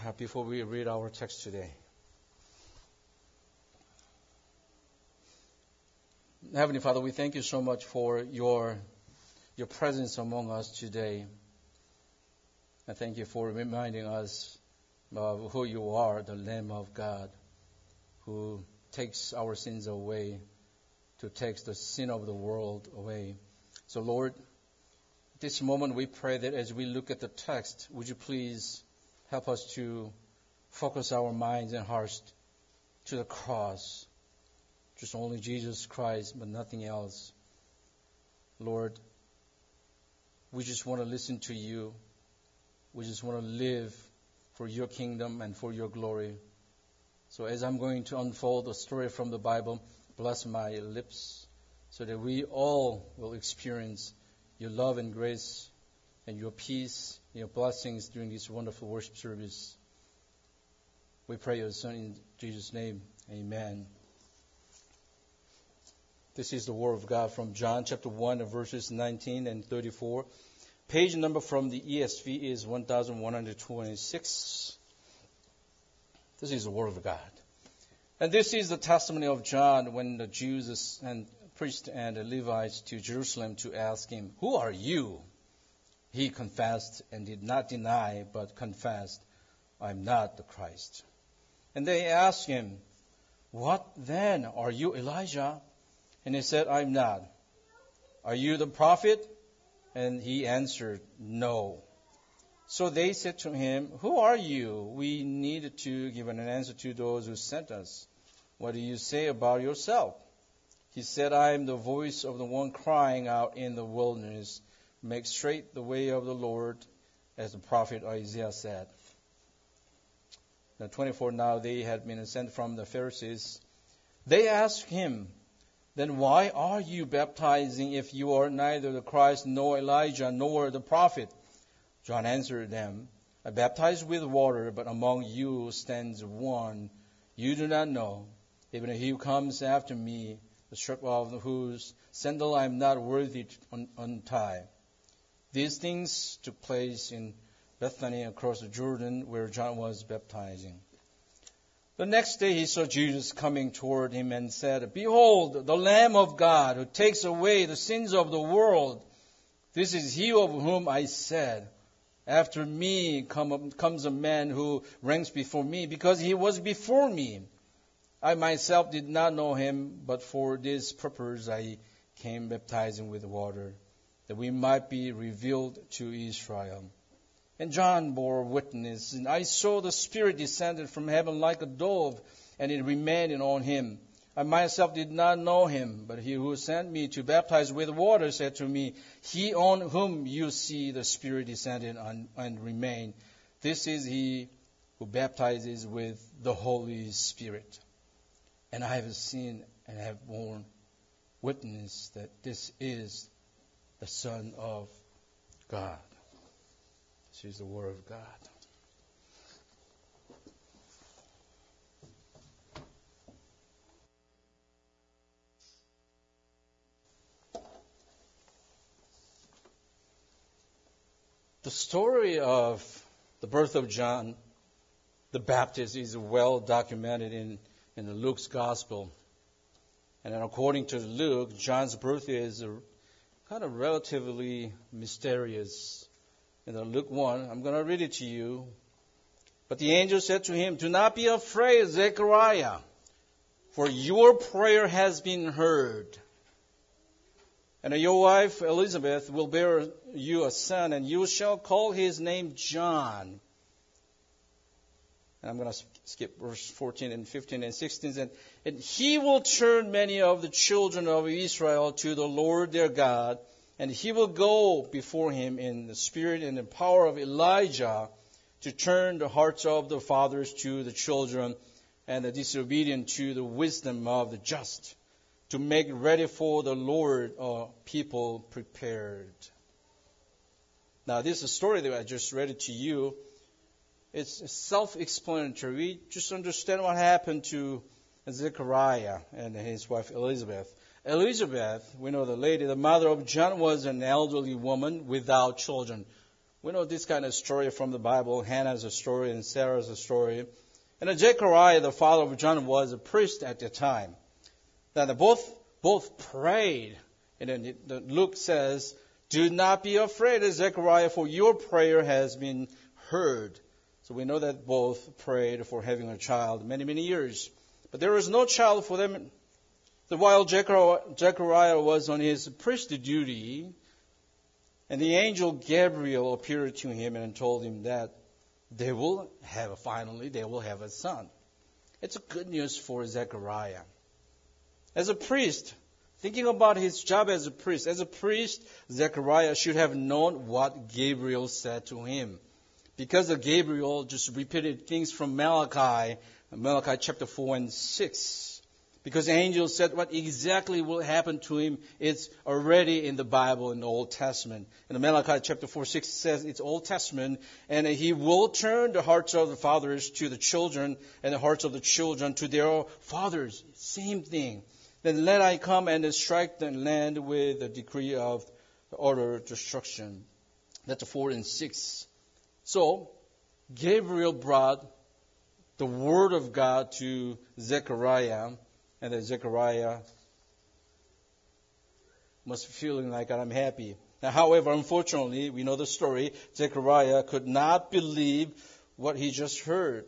before we read our text today. Heavenly Father, we thank you so much for your presence among us today. I thank you for reminding us of who you are, the Lamb of God, who takes our sins away, to take the sin of the world away. So Lord, this moment we pray that as we look at the text, would you please help us to focus our minds and hearts to the cross. Just only Jesus Christ, but nothing else. Lord, we just want to listen to you. We just want to live for your kingdom and for your glory. So as I'm going to unfold a story from the Bible, bless my lips so that we all will experience your love and grace and your peace, your blessings during this wonderful worship service. We pray your Son in Jesus' name. Amen. This is the Word of God from John chapter 1, verses 19 and 34. Page number from the ESV is 1126. This is the Word of God. And this is the testimony of John when the Jews and priests and the Levites to Jerusalem to ask him, "Who are you?" He confessed and did not deny, but confessed, "I am not the Christ." And they asked him, "What then? Are you Elijah?" And he said, "I'm not." "Are you the prophet?" And he answered, "No." So they said to him, "Who are you? We need to give an answer to those who sent us. What do you say about yourself?" He said, "I am the voice of the one crying out in the wilderness, make straight the way of the Lord, as the prophet Isaiah said." Now 24, now they had been sent from the Pharisees. They asked him, "Then why are you baptizing if you are neither the Christ, nor Elijah, nor the prophet?" John answered them, "I baptize with water, but among you stands one you do not know, even he who comes after me, the strap of whose sandal I am not worthy to untie." These things took place in Bethany across the Jordan, where John was baptizing. The next day he saw Jesus coming toward him and said, "Behold, the Lamb of God who takes away the sins of the world. This is he of whom I said, after me comes a man who ranks before me, because he was before me. I myself did not know him, but for this purpose I came baptizing with water, that we might be revealed to Israel." And John bore witness, "And I saw the Spirit descended from heaven like a dove, and it remained on him. I myself did not know him, but he who sent me to baptize with water said to me, 'He on whom you see the Spirit descended and remain, this is he who baptizes with the Holy Spirit.' And I have seen and have borne witness that this is the Son of God." This is the Word of God. The story of the birth of John the Baptist is well documented in Luke's Gospel. And then according to Luke, John's birth is kind of relatively mysterious. In Luke 1, I'm going to read it to you. "But the angel said to him, 'Do not be afraid, Zechariah, for your prayer has been heard. And your wife Elizabeth will bear you a son, and you shall call his name John.'" And I'm going to skip verse 14 and 15 and 16. "And he will turn many of the children of Israel to the Lord their God, and he will go before him in the spirit and the power of Elijah to turn the hearts of the fathers to the children and the disobedient to the wisdom of the just, to make ready for the Lord a people prepared." Now, this is a story that I just read it to you. It's self-explanatory. We just understand what happened to Zechariah and his wife Elizabeth. Elizabeth, we know the lady, the mother of John, was an elderly woman without children. We know this kind of story from the Bible. Hannah's a story and Sarah's a story. And Zechariah, the father of John, was a priest at the time. Now, they both prayed. And then Luke says, "Do not be afraid, Zechariah, for your prayer has been heard." So we know that both prayed for having a child many, many years. But there was no child for them. So while Zechariah was on his priestly duty, and the angel Gabriel appeared to him and told him that they will have a son. It's a good news for Zechariah. As a priest, thinking about his job as a priest, Zechariah should have known what Gabriel said to him. Because Gabriel just repeated things from Malachi chapter 4 and 6. Because the angel said what exactly will happen to him, it's already in the Bible in the Old Testament. And Malachi chapter 4, 6 says it's Old Testament, and he will turn the hearts of the fathers to the children, and the hearts of the children to their fathers. Same thing. Then let I come and strike the land with a decree of utter destruction. That's 4 and 6. So, Gabriel brought the word of God to Zechariah, and then Zechariah must be feeling like I'm happy. Now, however, unfortunately, we know the story. Zechariah could not believe what he just heard.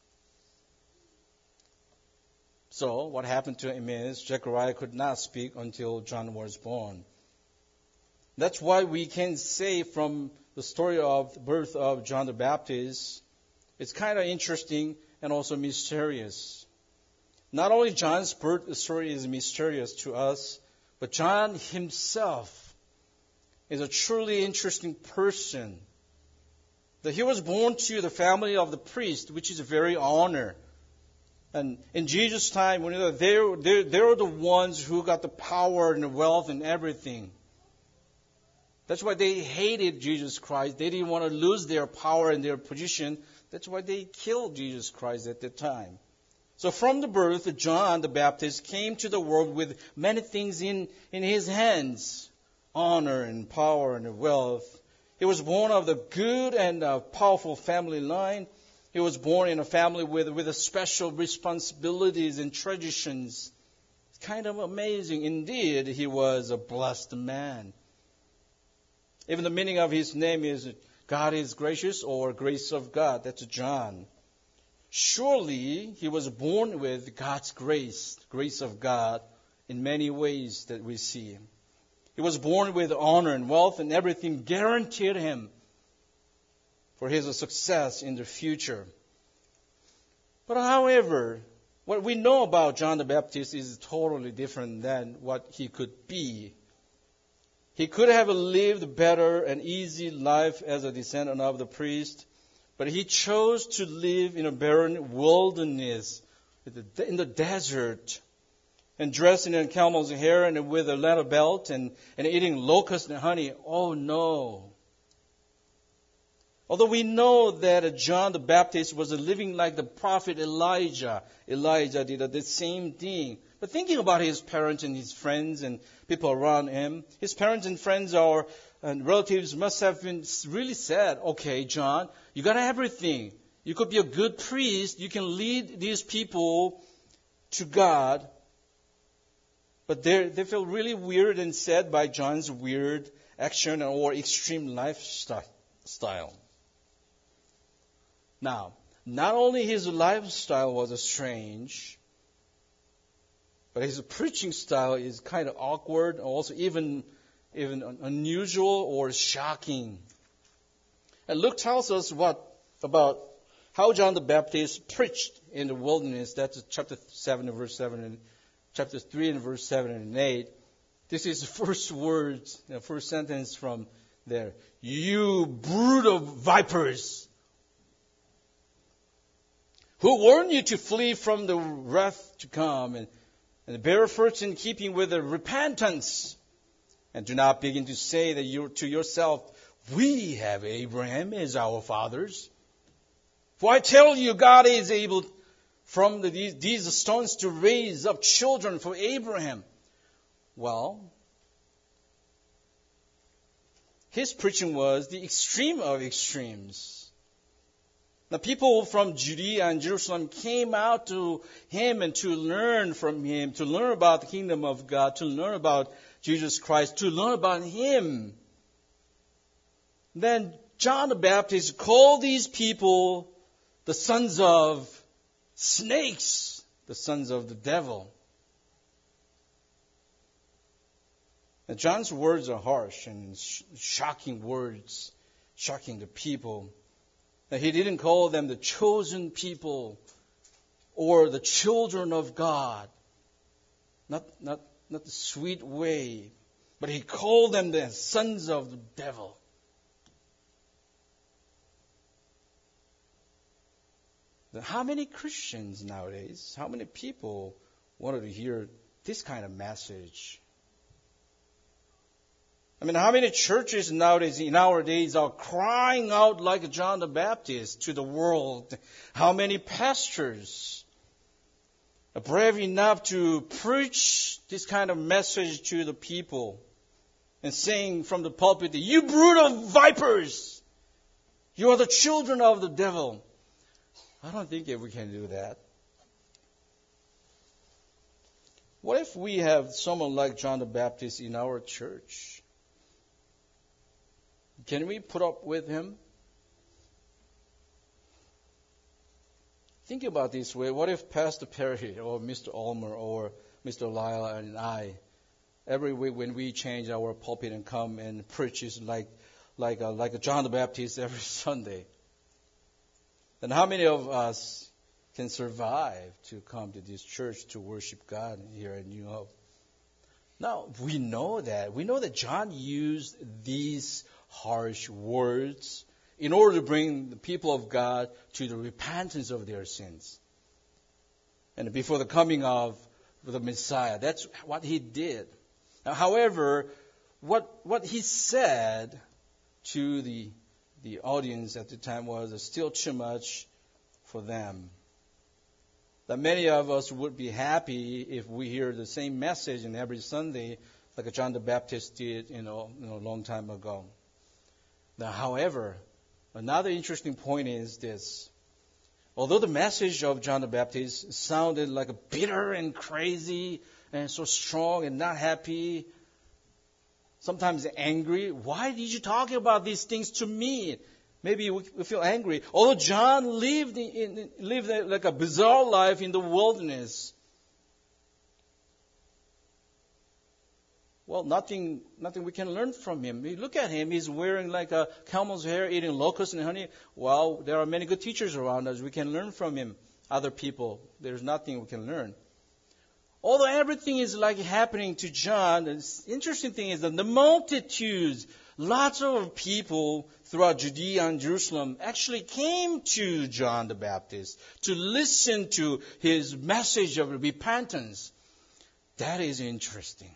So, what happened to him is Zechariah could not speak until John was born. That's why we can say from the story of the birth of John the Baptist, it's kind of interesting and also mysterious. Not only John's birth story is mysterious to us, but John himself is a truly interesting person. That he was born to the family of the priest, which is a very honor. And in Jesus' time, they were the ones who got the power and the wealth and everything. That's why they hated Jesus Christ. They didn't want to lose their power and their position. That's why they killed Jesus Christ at that time. So from the birth, John the Baptist came to the world with many things in his hands. Honor and power and wealth. He was born of the good and powerful family line. He was born in a family with a special responsibilities and traditions. It's kind of amazing. Indeed, he was a blessed man. Even the meaning of his name is God is gracious or grace of God. That's John. Surely he was born with God's grace of God in many ways that we see. He was born with honor and wealth and everything guaranteed him for his success in the future. But however, what we know about John the Baptist is totally different than what he could be. He could have lived a better and easy life as a descendant of the priest, but he chose to live in a barren wilderness, in the desert, and dressed in a camel's hair and with a leather belt and eating locusts and honey. Oh no. Although we know that John the Baptist was living like the prophet Elijah. Elijah did the same thing. But thinking about his parents and his friends and people around him, his parents and friends and relatives must have been really sad. Okay, John, you got everything. You could be a good priest. You can lead these people to God. But they feel really weird and sad by John's weird action or extreme lifestyle. Now, not only his lifestyle was strange, but his preaching style is kind of awkward, also even unusual or shocking. And Luke tells us about how John the Baptist preached in the wilderness. That's chapter 7 and verse 7 and chapter 3 and verse 7 and 8. This is the first words, the first sentence from there. You brood of vipers! Who warned you to flee from the wrath to come and bear fruits in keeping with the repentance? And do not begin to say that to yourself, we have Abraham as our fathers. For I tell you, God is able from these stones to raise up children for Abraham. Well, his preaching was the extreme of extremes. The people from Judea and Jerusalem came out to him and to learn from him, to learn about the kingdom of God, to learn about Jesus Christ, to learn about him. Then John the Baptist called these people the sons of snakes, the sons of the devil. Now, John's words are harsh and shocking words, shocking the people. Now, he didn't call them the chosen people or the children of God. Not the sweet way, but he called them the sons of the devil. How many Christians nowadays, how many people wanted to hear this kind of message? I mean, how many churches nowadays, in our days, are crying out like John the Baptist to the world? How many pastors are brave enough to preach this kind of message to the people and saying from the pulpit, "You brood of vipers! You are the children of the devil." I don't think we can do that. What if we have someone like John the Baptist in our church? Can we put up with him? Think about this way. What if Pastor Perry or Mr. Ulmer or Mr. Lila and I, every week when we change our pulpit and come and preach like a John the Baptist every Sunday? Then how many of us can survive to come to this church to worship God here at New Hope? Now, we know that. We know that John used these harsh words in order to bring the people of God to the repentance of their sins. And before the coming of the Messiah. That's what he did. Now, however, what he said to the audience at the time was still too much for them. That many of us would be happy if we hear the same message in every Sunday like John the Baptist did, a long time ago. Now, however, another interesting point is this. Although the message of John the Baptist sounded like a bitter and crazy and so strong and not happy, sometimes angry. Why did you talk about these things to me? Maybe we feel angry. Although John lived like a bizarre life in the wilderness. Well, nothing we can learn from him. We look at him, he's wearing like a camel's hair, eating locusts and honey. Well, there are many good teachers around us. We can learn from him. Other people, there's nothing we can learn. Although everything is like happening to John, the interesting thing is that the multitudes, lots of people throughout Judea and Jerusalem actually came to John the Baptist to listen to his message of repentance. That is interesting.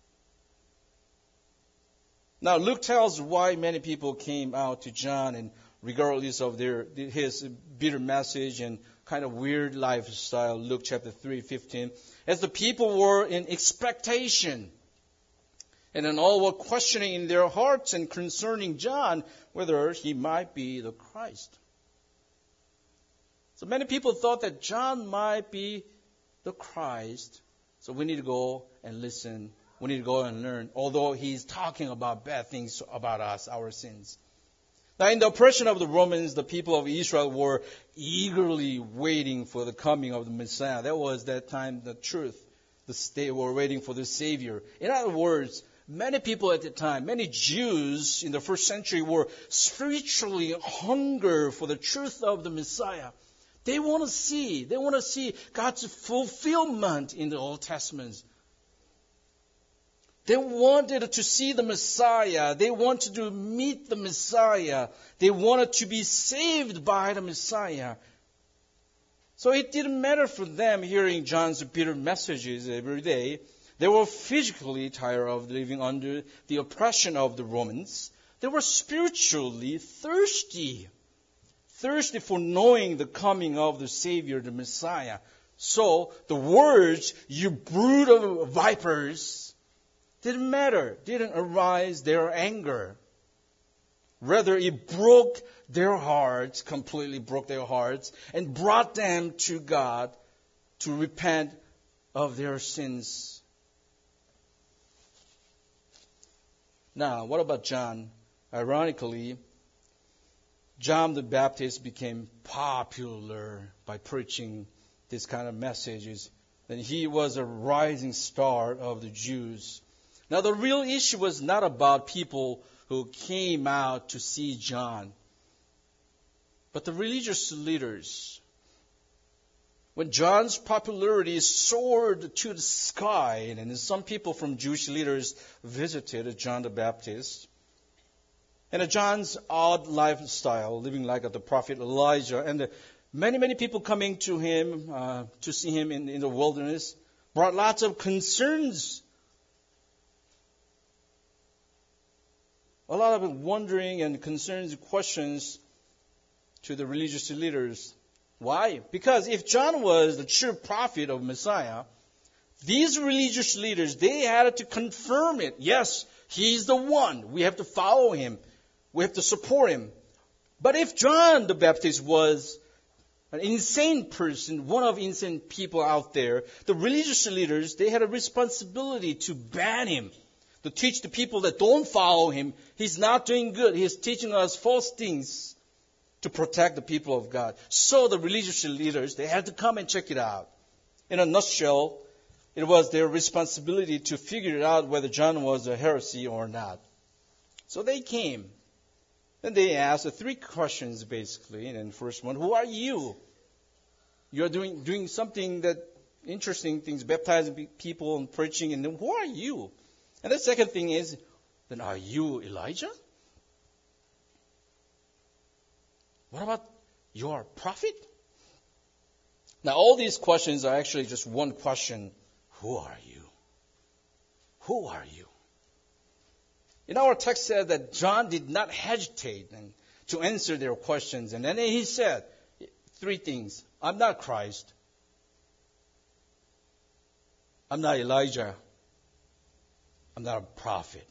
Now, Luke tells why many people came out to John, and regardless of his bitter message and kind of weird lifestyle, Luke chapter 3:15, as the people were in expectation, and then all were questioning in their hearts and concerning John whether he might be the Christ. So many people thought that John might be the Christ, so we need to go and listen. We need to go and learn, although he's talking about bad things about us, our sins. Now, in the oppression of the Romans, the people of Israel were eagerly waiting for the coming of the Messiah. That was that time the truth. They were waiting for the Savior. In other words, many people at the time, many Jews in the first century were spiritually hungry for the truth of the Messiah. They want to see God's fulfillment in the Old Testament. They wanted to see the Messiah. They wanted to meet the Messiah. They wanted to be saved by the Messiah. So it didn't matter for them hearing John's bitter messages every day. They were physically tired of living under the oppression of the Romans. They were spiritually thirsty for knowing the coming of the Savior, the Messiah. So the words, "you brood of vipers," didn't matter, didn't arise their anger. Rather, it broke their hearts, completely broke their hearts, and brought them to God to repent of their sins. Now, what about John? Ironically, John the Baptist became popular by preaching this kind of messages, and he was a rising star of the Jews. Now, the real issue was not about people who came out to see John, but the religious leaders. When John's popularity soared to the sky, and some people from Jewish leaders visited John the Baptist, and John's odd lifestyle, living like the prophet Elijah, and many people coming to him to see him in the wilderness, brought lots of concerns. A lot of wondering and concerns and questions to the religious leaders. Why? Because if John was the true prophet of Messiah, these religious leaders, they had to confirm it. Yes, he's the one. We have to follow him. We have to support him. But if John the Baptist was an insane person, one of insane people out there, the religious leaders, they had a responsibility to ban him, to teach the people that don't follow him, he's not doing good. He's teaching us false things to protect the people of God. So the religious leaders, they had to come and check it out. In a nutshell, it was their responsibility to figure out whether John was a heresy or not. So they came. And they asked 3 questions basically. And the first one, who are you? You're doing something that interesting things, baptizing people and preaching. And then who are you? And the second thing is, then are you Elijah? What about your prophet? Now all these questions are actually just one question. Who are you? Who are you? In our text said that John did not hesitate to answer their questions. And then he said 3 things. I'm not Christ. I'm not Elijah. I'm not a prophet.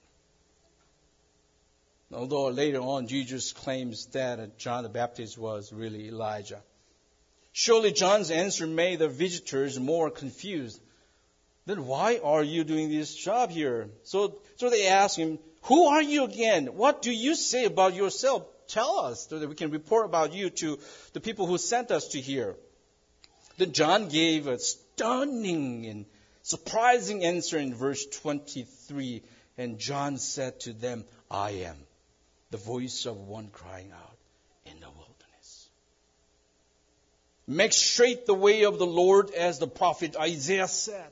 Although later on Jesus claims that John the Baptist was really Elijah. Surely John's answer made the visitors more confused. Then why are you doing this job here? So they asked him, who are you again? What do you say about yourself? Tell us so that we can report about you to the people who sent us to here. Then John gave a stunning and surprising answer in verse 23. And John said to them, I am the voice of one crying out in the wilderness. Make straight the way of the Lord, as the prophet Isaiah said.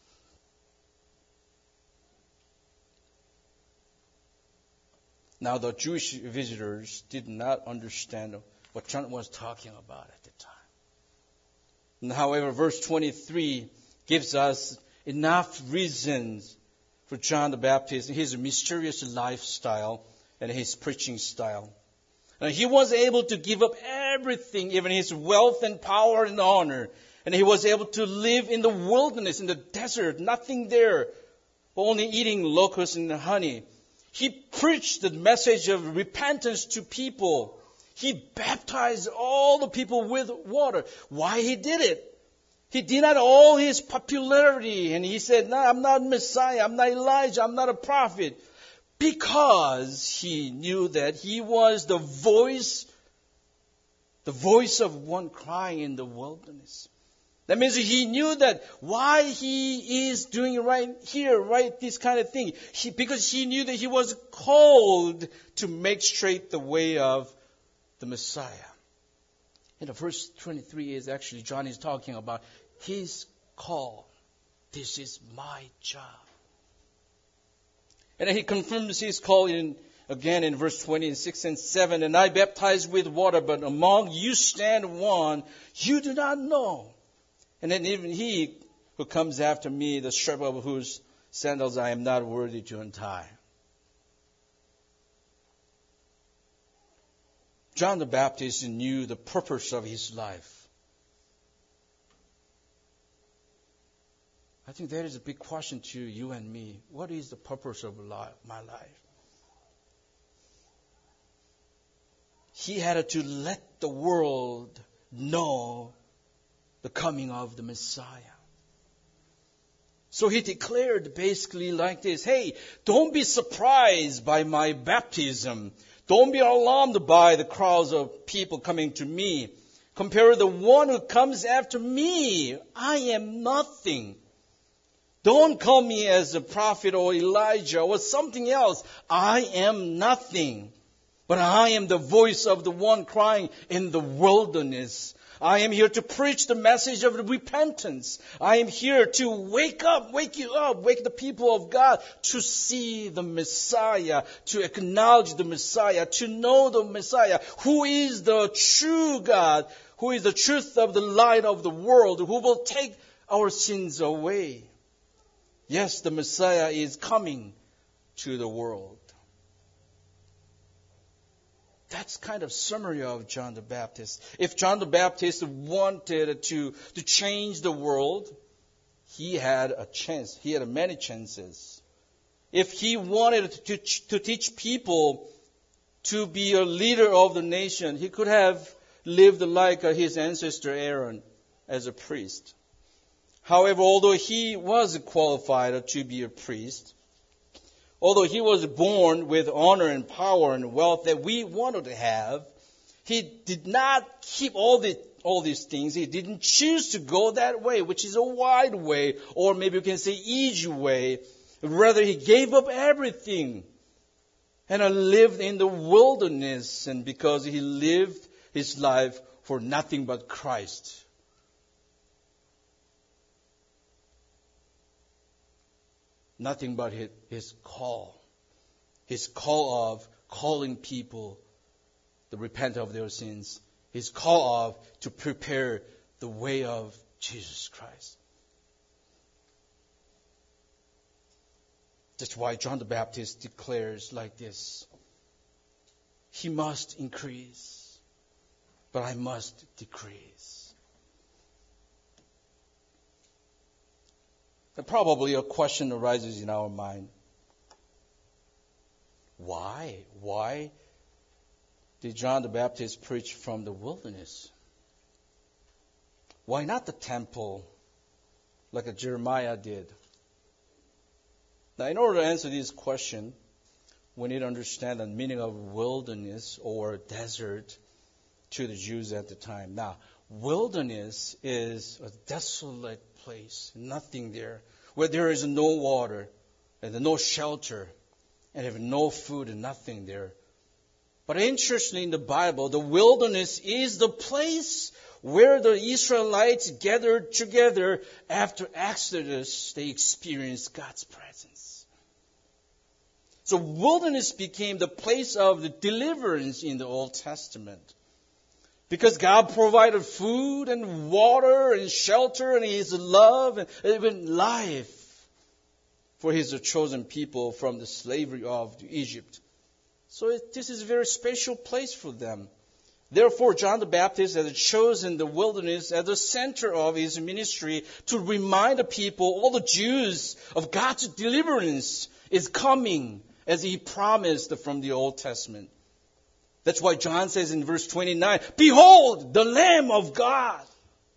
Now the Jewish visitors did not understand what John was talking about at the time. And however, verse 23 gives us enough reasons for John the Baptist, his mysterious lifestyle and his preaching style. And he was able to give up everything, even his wealth and power and honor. And he was able to live in the wilderness, in the desert, nothing there, only eating locusts and honey. He preached the message of repentance to people. He baptized all the people with water. Why he did it? He denied all his popularity. And he said, no, I'm not Messiah. I'm not Elijah. I'm not a prophet. Because he knew that he was the voice of one crying in the wilderness. That means he knew that why he is doing right here, right, this kind of thing. Because he knew that he was called to make straight the way of the Messiah. And the verse 23 is actually, John is talking about his call. This is my job. And then he confirms his call again in verse 26 and 7. And I baptize with water, but among you stand one you do not know. And then even he who comes after me, the strap of whose sandals I am not worthy to untie. John the Baptist knew the purpose of his life. I think that is a big question to you and me. What is the purpose of my life? he had to let the world know the coming of the Messiah. So he declared basically like this, hey, don't be surprised by my baptism. Don't be alarmed by the crowds of people coming to me. Compare the one who comes after me. I am nothing. Don't call me as a prophet or Elijah or something else. I am nothing. But I am the voice of the one crying in the wilderness. I am here to preach the message of repentance. I am here to wake you up, wake the people of God to see the Messiah, to acknowledge the Messiah, to know the Messiah, who is the true God, who is the truth of the light of the world, who will take our sins away. Yes, the Messiah is coming to the world. That's kind of summary of John the Baptist. If John the Baptist wanted to change the world, he had a chance. He had many chances. If he wanted to teach people to be a leader of the nation, he could have lived like his ancestor Aaron as a priest. However, although he was qualified to be a priest, although he was born with honor and power and wealth that we wanted to have, he did not keep all these things. He didn't choose to go that way, which is a wide way, or maybe you can say easy way. Rather, he gave up everything and lived in the wilderness, and because he lived his life for nothing but Christ. Nothing but his call. His call of calling people to repent of their sins. His call of to prepare the way of Jesus Christ. That's why John the Baptist declares like this. He must increase, but I must decrease. And probably a question arises in our mind. Why? Why did John the Baptist preach from the wilderness? Why not the temple like Jeremiah did? Now, in order to answer this question, we need to understand the meaning of wilderness or desert to the Jews at the time. Now, wilderness is a desolate place, nothing there, where there is no water and no shelter and have no food and nothing there. But interestingly, in the Bible, the wilderness is the place where the Israelites gathered together after Exodus. They experienced God's presence. So wilderness became the place of the deliverance in the Old Testament. Because God provided food and water and shelter and His love and even life for His chosen people from the slavery of Egypt. So this is a very special place for them. Therefore, John the Baptist has chosen the wilderness as the center of his ministry to remind the people, all the Jews, of God's deliverance is coming as He promised from the Old Testament. That's why John says in verse 29, "Behold, the Lamb of God."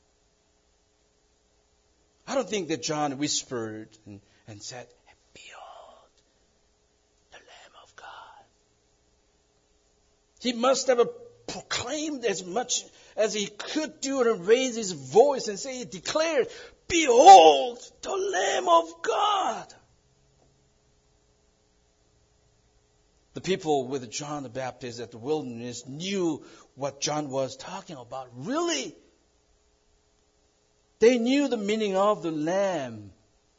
I don't think that John whispered and said, "Behold, the Lamb of God." He must have proclaimed as much as he could do and raise his voice and say, declared, "Behold, the Lamb of God." The people with John the Baptist at the wilderness knew what John was talking about. Really? They knew the meaning of the lamb.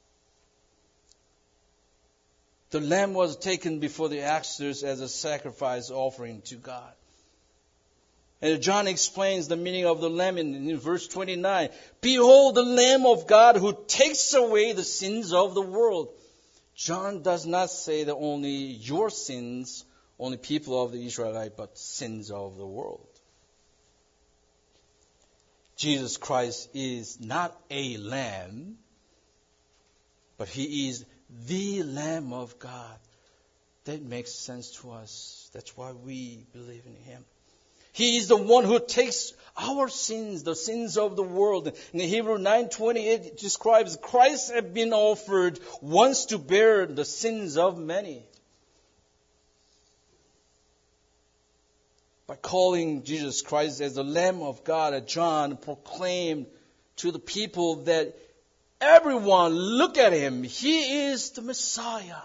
The lamb was taken before the Exodus as a sacrifice offering to God. And John explains the meaning of the lamb in verse 29. "Behold the Lamb of God who takes away the sins of the world." John does not say that only your sins, only people of the Israelite, but sins of the world. Jesus Christ is not a lamb, but He is the Lamb of God. That makes sense to us. That's why we believe in Him. He is the one who takes our sins, the sins of the world. In Hebrew 9:20, it describes Christ had been offered once to bear the sins of many. By calling Jesus Christ as the Lamb of God, John proclaimed to the people that everyone, look at him, he is the Messiah.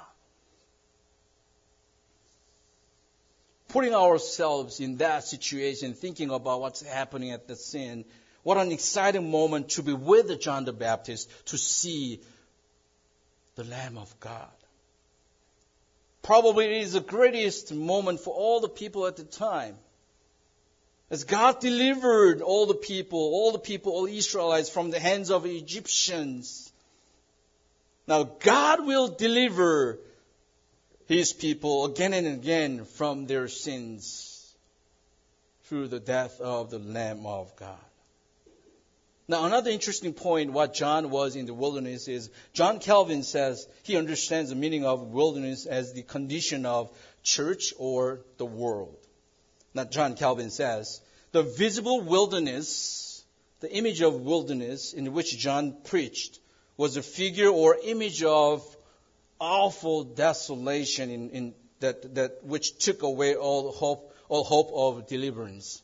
Putting ourselves in that situation, thinking about what's happening at the scene, what an exciting moment to be with John the Baptist, to see the Lamb of God. Probably it is the greatest moment for all the people at the time. As God delivered all the people, all Israelites from the hands of the Egyptians. Now God will deliver His people again and again from their sins through the death of the Lamb of God. Now another interesting point, what John was in the wilderness is, John Calvin says he understands the meaning of wilderness as the condition of church or the world. Now John Calvin says, the visible wilderness, the image of wilderness in which John preached, was a figure or image of awful desolation that which took away all hope of deliverance.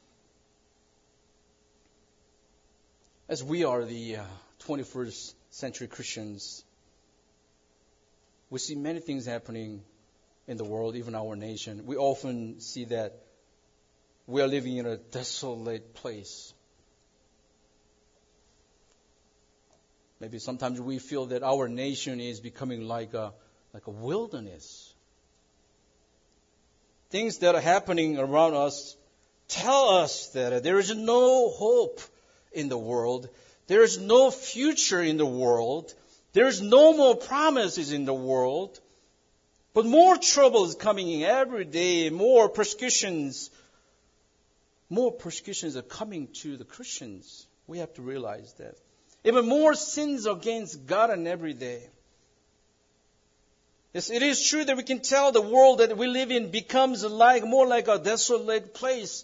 As we are the 21st century Christians, we see many things happening in the world, even our nation. We often see that we are living in a desolate place. Maybe sometimes we feel that our nation is becoming like a wilderness. Things that are happening around us tell us that there is no hope in the world. There is no future in the world. There is no more promises in the world. But more trouble is coming in every day. More persecutions are coming to the Christians. We have to realize that. Even more sins against God in every day. Yes, it is true that we can tell the world that we live in becomes more like a desolate place.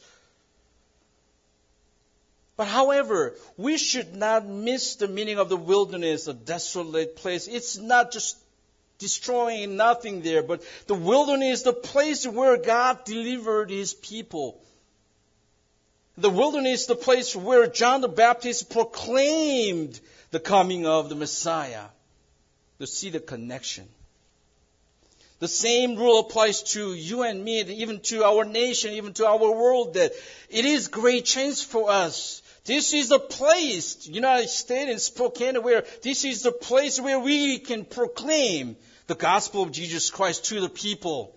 But however, we should not miss the meaning of the wilderness, a desolate place. It's not just destroying nothing there, but the wilderness is the place where God delivered His people. The wilderness is the place where John the Baptist proclaimed the coming of the Messiah. To see the connection. The same rule applies to you and me, even to our nation, even to our world, that it is great chance for us. This is the place, United States and Spokane, where this is the place where we can proclaim the gospel of Jesus Christ to the people.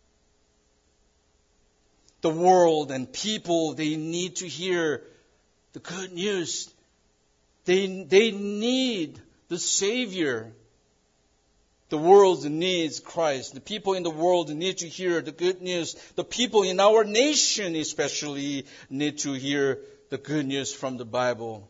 The world and people, they need to hear the good news. They need the Savior. The world needs Christ. The people in the world need to hear the good news. The people in our nation especially need to hear the good news from the Bible.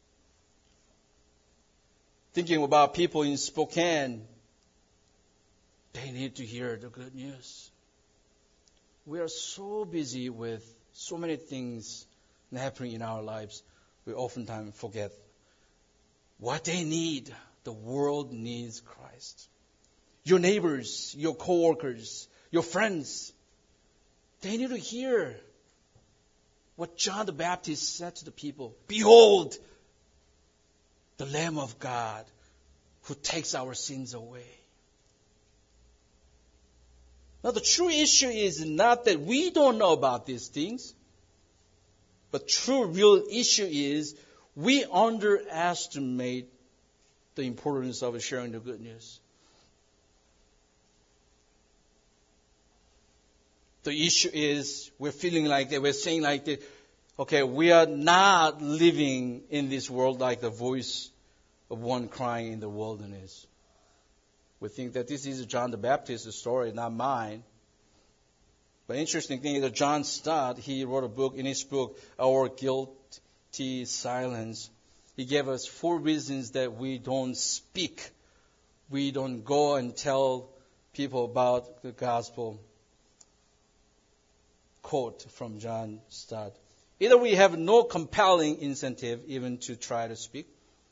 Thinking about people in Spokane, they need to hear the good news. We are so busy with so many things happening in our lives, we oftentimes forget what they need. The world needs Christ. Your neighbors, your coworkers, your friends, they need to hear what John the Baptist said to the people. Behold, the Lamb of God who takes our sins away. Now, the true issue is not that we don't know about these things, but true, real issue is we underestimate the importance of sharing the good news. The issue is we're feeling like that, we're saying like that, okay, we are not living in this world like the voice of one crying in the wilderness. We think that this is John the Baptist's story, not mine. But interesting thing is that John Stott, he wrote a book, in his book, Our Guilty Silence. He gave us 4 reasons that we don't speak. We don't go and tell people about the gospel. quote from John Stott. Either we have no compelling incentive even to try to speak.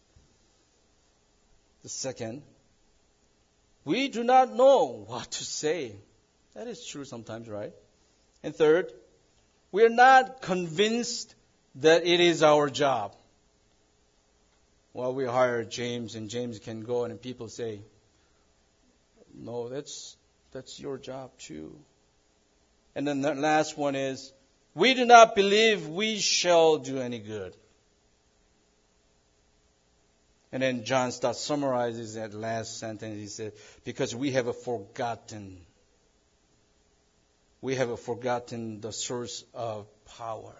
The second, we do not know what to say. That is true sometimes, right? And third, we are not convinced that it is our job. Well, we hire James, and James can go, and people say, no, that's your job too. And then the last one is, we do not believe we shall do any good. And then John Stott summarizes that last sentence. He said, because we have forgotten the source of power.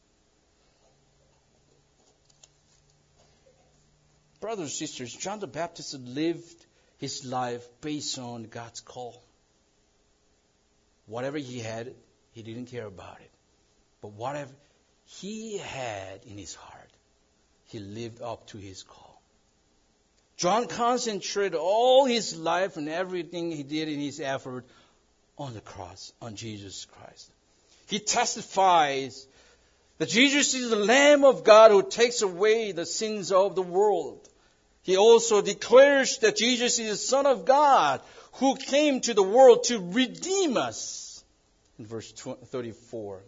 Brothers and sisters, John the Baptist lived his life based on God's call. Whatever he had, he didn't care about it. But whatever he had in his heart, he lived up to his call. John concentrated all his life and everything he did in his effort on the cross, on Jesus Christ. He testifies that Jesus is the Lamb of God who takes away the sins of the world. He also declares that Jesus is the Son of God who came to the world to redeem us. In verse 34.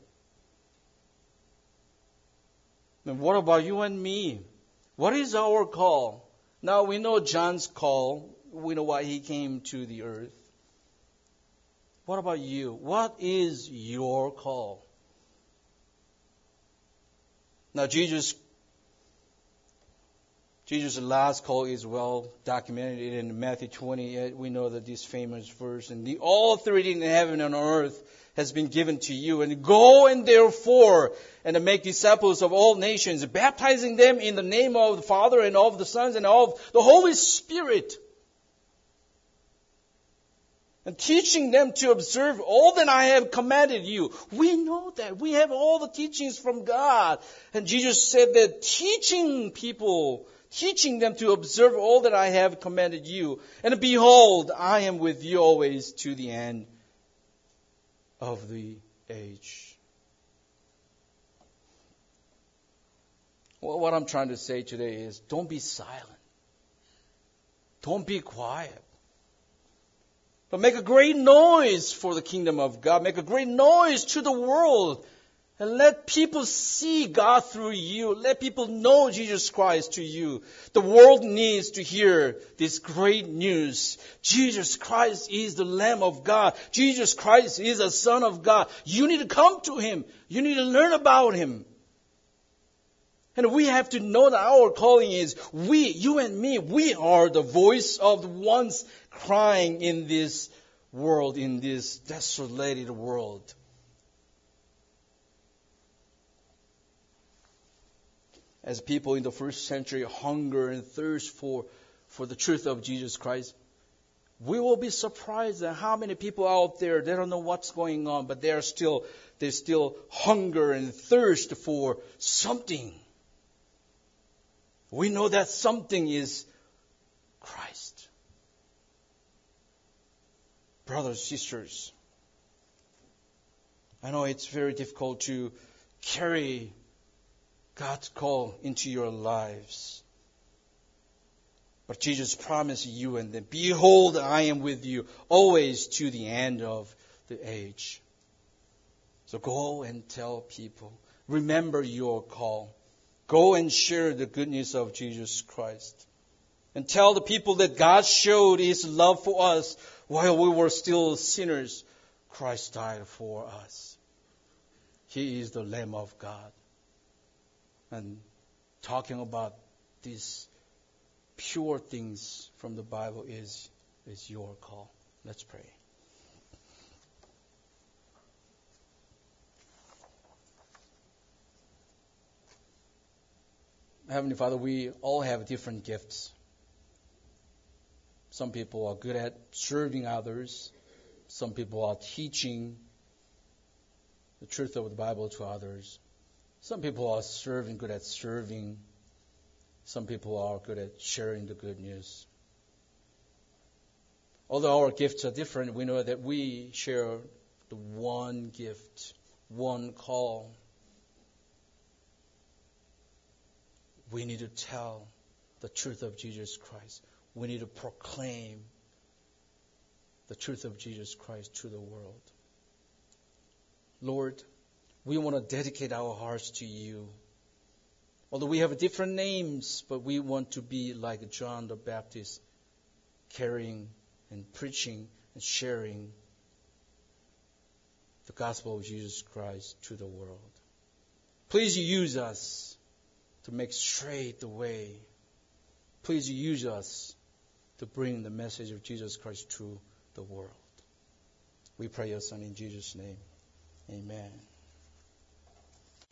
And what about you and me? What is our call? Now we know John's call. We know why he came to the earth. What about you? What is your call? Now Jesus' last call is well documented in Matthew 28. We know that this famous verse, and the all authority in heaven and on earth has been given to you. And go and therefore and make disciples of all nations, baptizing them in the name of the Father and of the Son and of the Holy Spirit. And teaching them to observe all that I have commanded you. We know that. We have all the teachings from God. And Jesus said that teaching them to observe all that I have commanded you. And behold, I am with you always to the end of the age. Well, what I'm trying to say today is don't be silent. Don't be quiet. But make a great noise for the kingdom of God. Make a great noise to the world. And let people see God through you. Let people know Jesus Christ to you. The world needs to hear this great news. Jesus Christ is the Lamb of God. Jesus Christ is the Son of God. You need to come to Him. You need to learn about Him. And we have to know that our calling is you and me, we are the voice of the ones crying in this world, in this desolated world. As people in the first century hunger and thirst for the truth of Jesus Christ, we will be surprised at how many people out there, they don't know what's going on, but they still hunger and thirst for something. We know that something is Christ. Brothers, sisters, I know it's very difficult to carry God's call into your lives. But Jesus promised you and them, behold, I am with you always to the end of the age. So go and tell people, remember your call. Go and share the good news of Jesus Christ. And tell the people that God showed His love for us while we were still sinners. Christ died for us. He is the Lamb of God. And talking about these pure things from the Bible is your call. Let's pray. Heavenly Father, we all have different gifts. Some people are good at serving others. Some people are teaching the truth of the Bible to others. Some people are good at serving. Some people are good at sharing the good news. Although our gifts are different, we know that we share the one gift one call. We need to tell the truth of Jesus Christ. We need to proclaim the truth of Jesus Christ to the world. Lord, we want to dedicate our hearts to you. Although we have different names, but we want to be like John the Baptist, carrying and preaching and sharing the gospel of Jesus Christ to the world. Please use us to make straight the way. Please use us to bring the message of Jesus Christ to the world. We pray your Son in Jesus' name. Amen.